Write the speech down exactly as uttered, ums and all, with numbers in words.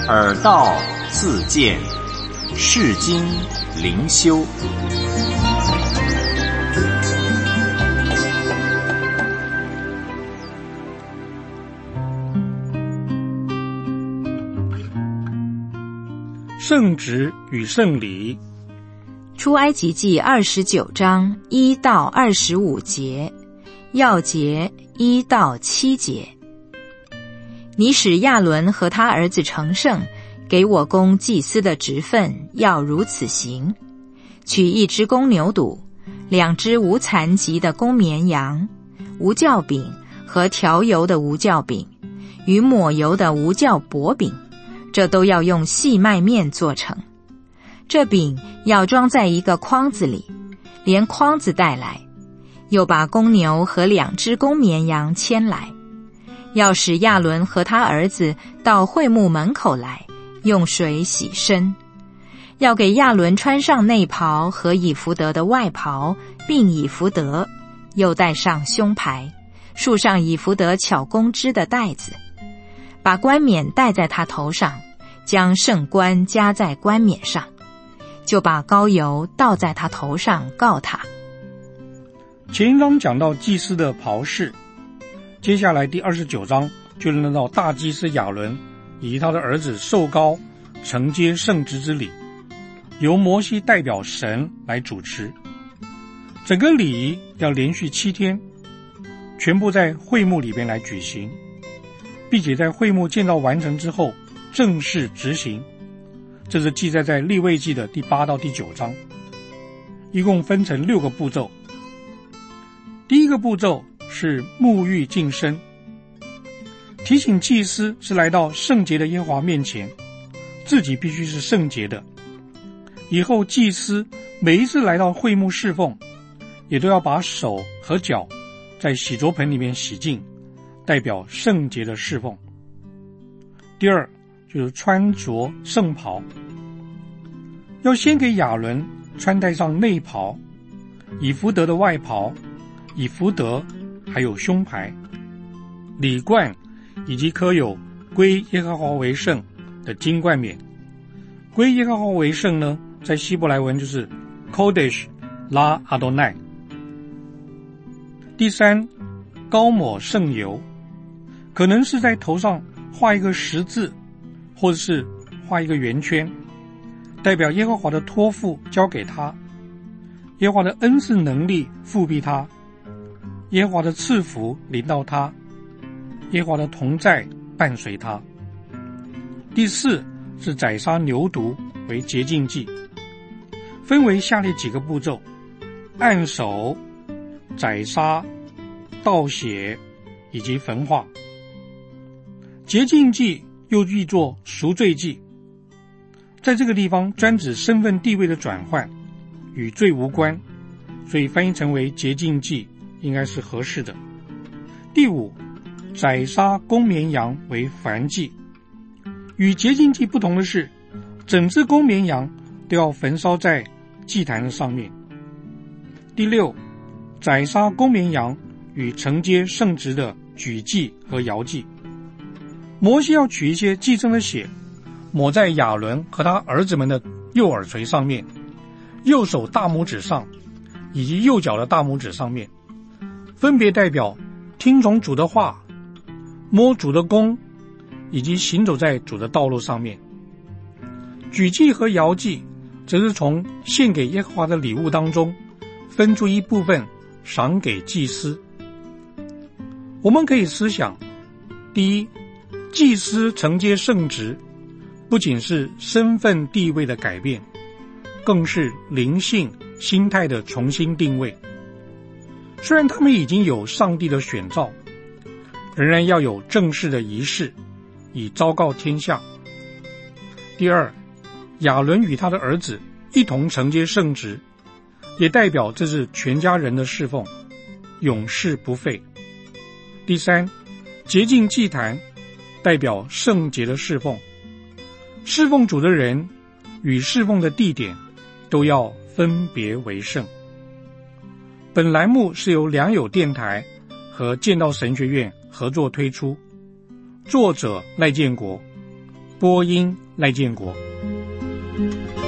耳道自见，世经灵修。 圣职与圣礼。 出埃及记二十九章一到二十五节，要节一到七节。你使亚伦和他儿子成圣，给我供祭司的职分，要如此行：取一只公牛犊，两只无残疾的公绵羊，无酵饼和调油的无酵饼，与抹油的无酵薄饼，这都要用细麦面做成。这饼要装在一个筐子里，连筐子带来，又把公牛和两只公绵羊牵来，要使亚伦和他儿子到会幕门口来，用水洗身。要给亚伦穿上内袍和以弗得的外袍，并以弗得，又戴上胸牌，束上以弗得巧工织的带子，把冠冕戴在他头上，将圣冠加在冠冕上，就把膏油倒在他头上，告他。 前一章讲到祭司的袍饰，接下来第二十九章就论到大祭司亚伦以及他的儿子受膏承接圣职之礼，由摩西代表神来主持。整个礼仪要连续七天，全部在会幕里边来举行，并且在会幕建造完成之后正式执行。这是记载在利未记的第八到第九章，一共分成六个步骤。第一个步骤是沐浴净身，提醒祭司是来到圣洁的耶和华面前，自己必须是圣洁的。以后祭司每一次来到会幕侍奉，也都要把手和脚在洗濯盆里面洗净，代表圣洁的侍奉。第二就是穿着圣袍，要先给亚伦穿戴上内袍、以弗得的外袍、以弗得还有胸牌、礼冠以及刻有归耶和华为圣的金冠冕。归耶和华为圣呢，在希伯来文就是 Kodesh La Adonai。 第三，膏抹圣油，可能是在头上画一个十字，或者是画一个圆圈，代表耶和华的托付交给他，耶和华的恩赐能力复庇他，耶和华的赐福临到他，耶和华的同在伴随他。第四是宰杀牛犊为洁净祭，分为下列几个步骤：按手、宰杀、倒血以及焚化。洁净祭又译作赎罪祭，在这个地方专指身份地位的转换，与罪无关，所以翻译成为洁净祭应该是合适的。第五，宰杀公绵羊为燔祭，与洁净祭不同的是，整只公绵羊都要焚烧在祭坛的上面。第六，宰杀公绵羊与承接圣职的举祭和摇祭。摩西要取一些祭牲的血，抹在亚伦和他儿子们的右耳垂上面、右手大拇指上以及右脚的大拇指上面，分别代表听从主的话、摸主的弓以及行走在主的道路上面。举祭和摇祭则是从献给耶和华的礼物当中分出一部分赏给祭司。我们可以思想，第一，祭司承接圣职不仅是身份地位的改变，更是灵性心态的重新定位。虽然他们已经有上帝的选召，仍然要有正式的仪式，以昭告天下。第二，亚伦与他的儿子一同承接圣职，也代表这是全家人的侍奉，永世不废。第三，洁净祭坛代表圣洁的侍奉，侍奉主的人与侍奉的地点都要分别为圣。本栏目是由良友电台和剑道神学院合作推出，作者赖建国， 播音赖建国。